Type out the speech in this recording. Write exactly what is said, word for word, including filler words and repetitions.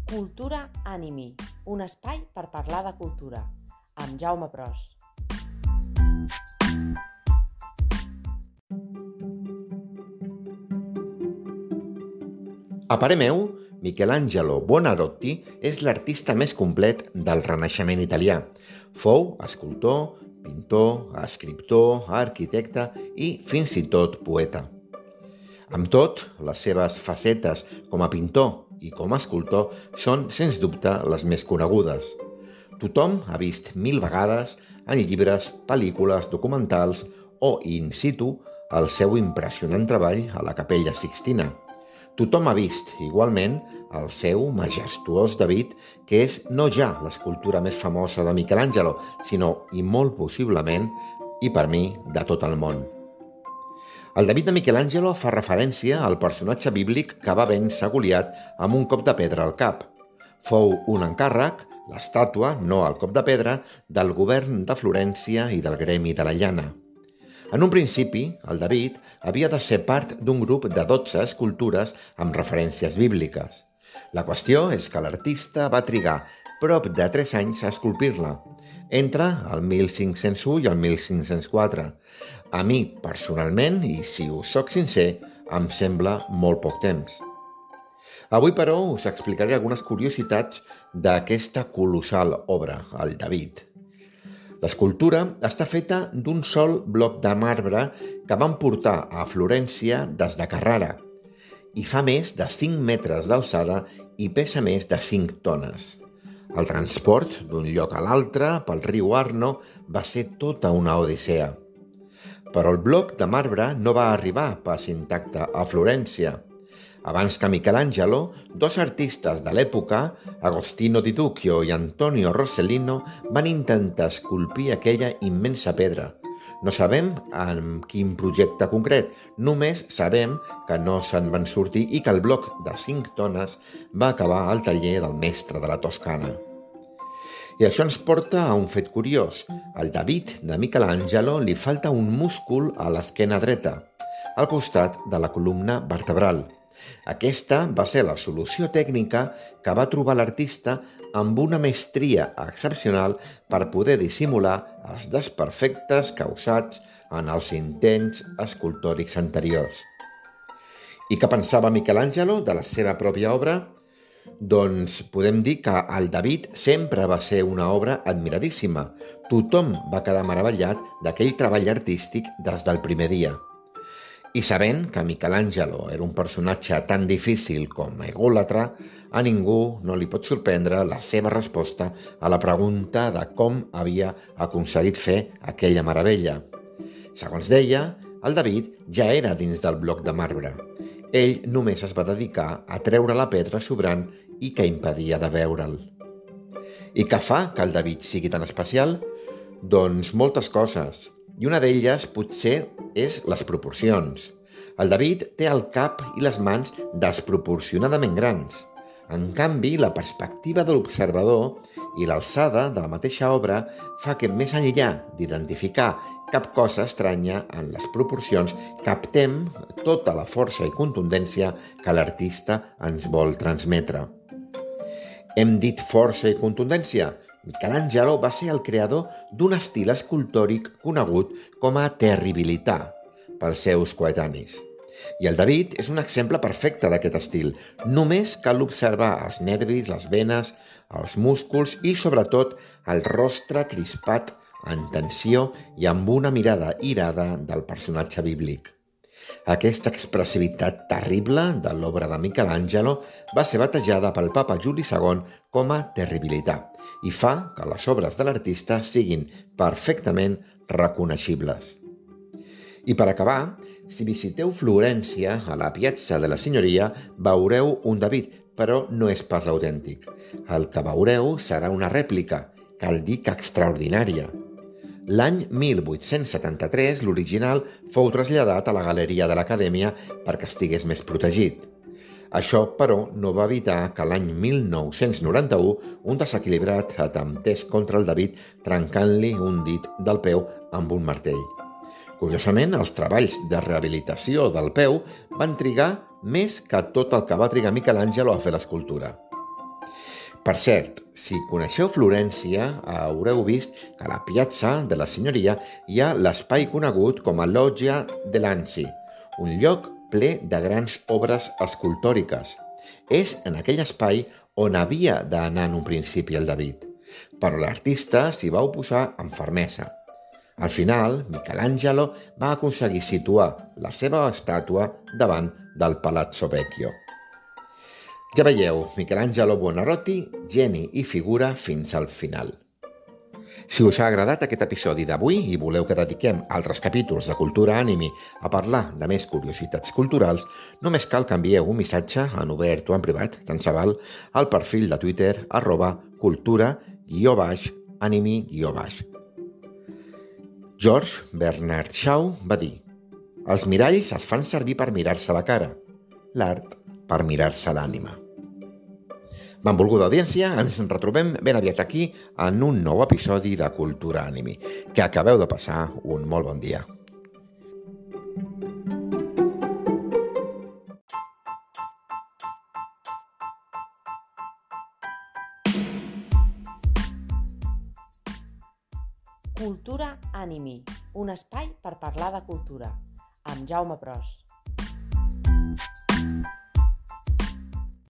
Cultura Animi, un espai per parlar de cultura, amb Jaume Pros. A parer meu, Michelangelo Buonarroti és l'artista més complet del Renaixement italià. Fou escultor, pintor, escriptor, arquitecte i fins i tot poeta. Amb tot, les seves facetes com a pintor i com a escultor són, sens dubte, les més conegudes. Tothom ha vist mil vegades en llibres, pel·lícules, documentals o in situ el seu impressionant treball a la Capella Sixtina. Tothom ha vist, igualment, el seu majestuós David, que és no ja l'escultura més famosa de Michelangelo, sinó, i molt possiblement, i per mi, de tot el món. El David de Michelangelo fa referència al personatge bíblic que va vèncer Goliat amb un cop de pedra al cap. Fou un encàrrec, l'estàtua, no el cop de pedra, del govern de Florència i del gremi de la llana. En un principi, el David havia de ser part d'un grup de dotze escultures amb referències bíbliques. La qüestió és que l'artista va trigar prop de tres anys a esculpir-la, entre el mil cinc-cents u i el mil cinc-cents quatre. A mi, personalment, i si us soc sincer, em sembla molt poc temps. Avui, però, us explicaré algunes curiositats d'aquesta colossal obra, el David. L'escultura està feta d'un sol bloc de marbre que van portar a Florència des de Carrara i fa més de cinc metres d'alçada i pesa més de cinc tones. El transport d'un lloc a l'altre pel riu Arno va ser tota una odissea. Però el bloc de marbre no va arribar pas intacte a Florència. Abans que Michelangelo, dos artistes de l'època, Agostino di Duccio i Antonio Rossellino, van intentar esculpir aquella immensa pedra. No sabem en quin projecte concret, només sabem que no se'n van sortir i que el bloc de cinc tones va acabar al taller del mestre de la Toscana. I això ens porta a un fet curiós. Al David de Michelangelo li falta un múscul a l'esquena dreta, al costat de la columna vertebral. Aquesta va ser la solució tècnica que va trobar l'artista amb una mestria excepcional per poder dissimular els desperfectes causats en els intents escultòrics anteriors. I què pensava Michelangelo de la seva pròpia obra? Doncs podem dir que el David sempre va ser una obra admiradíssima. Tothom va quedar meravellat d'aquell treball artístic des del primer dia. I sabent que Michelangelo era un personatge tan difícil com ególatra, a ningú no li pot sorprendre la seva resposta a la pregunta de com havia aconseguit fer aquella meravella. Segons deia, el David ja era dins del bloc de marbre. Ell només es va dedicar a treure la pedra sobrant i que impedia de veure'l. I què fa que el David sigui tan especial? Doncs moltes coses. I una d'elles potser és les proporcions. El David té el cap i les mans desproporcionadament grans. En canvi, la perspectiva de l'observador i l'alçada de la mateixa obra fa que, més enllà d'identificar cap cosa estranya en les proporcions, captem tota la força i contundència que l'artista ens vol transmetre. Hem dit força i contundència. Michelangelo va ser el creador d'un estil escultòric conegut com a terribilità pels seus coetanis. I el David és un exemple perfecte d'aquest estil. Només cal observar els nervis, les venes, els músculs i, sobretot, el rostre crispat en tensió i amb una mirada irada del personatge bíblic. Aquesta expressivitat terrible de l'obra de Michelangelo va ser batejada pel papa Juli segon com a terribilitat i fa que les obres de l'artista siguin perfectament reconeixibles. I per acabar, si visiteu Florència, a la Piazza de la Signoria, veureu un David, però no és pas l'autèntic. El que veureu serà una rèplica, cal dir que extraordinària. L'any mil vuit-cents setanta-tres, l'original fou traslladat a la Galeria de l'Acadèmia perquè estigués més protegit. Això, però, no va evitar que l'any mil nou-cents noranta-u un desequilibrat atemptés contra el David trencant-li un dit del peu amb un martell. Curiosament, els treballs de rehabilitació del peu van trigar més que tot el que va trigar Michelangelo a fer l'escultura. Per cert, si coneixeu Florència, haureu vist que a la piazza de la Signoria hi ha l'espai conegut com a Loggia dell'Anzi, un lloc ple de grans obres escultòriques. És en aquell espai on havia d'anar en un principi el David, però l'artista s'hi va oposar amb fermesa. Al final, Michelangelo va aconseguir situar la seva estàtua davant del Palazzo Vecchio. Ja veieu, Michelangelo Buonarroti, geni i figura fins al final. Si us ha agradat aquest episodi d'avui i voleu que dediquem altres capítols de Cultura Anime a parlar de més curiositats culturals, només cal que envieu un missatge en obert o en privat, tant se val, al perfil de Twitter arroba cultura guió baix anime guió baix. George Bernard Shaw va dir: els miralls es fan servir per mirar-se la cara, l'art per mirar-se l'ànima. Benvolguda audiència, ens retrobem ben aviat aquí en un nou episodi de Cultura Anime. Que acabeu de passar un molt bon dia. Cultura Anime, un espai per parlar de cultura, amb Jaume Pros.